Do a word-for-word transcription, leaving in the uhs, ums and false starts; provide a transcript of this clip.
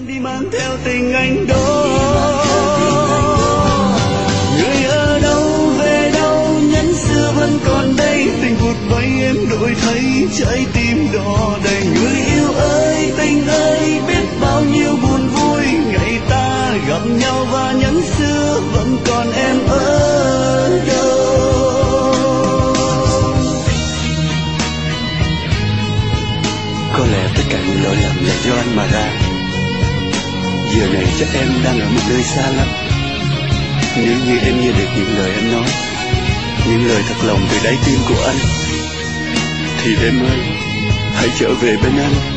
đi mang theo tình anh đó. Người ở đâu về đâu, nhắn xưa vẫn còn đây, tình vụt bay em đổi thay trái tim đỏ đầy. Người yêu ơi, tình ơi, biết bao nhiêu buồn vui, ngày ta gặp nhau và nhắn xưa vẫn còn em ở đâu. Có lẽ tất cả những lỗi lầm là do anh mà ra. Giờ này chắc em đang ở một nơi xa lắm. Nếu như em nghe được những lời anh nói, những lời thật lòng từ đáy tim của anh, thì em ơi, hãy trở về bên anh.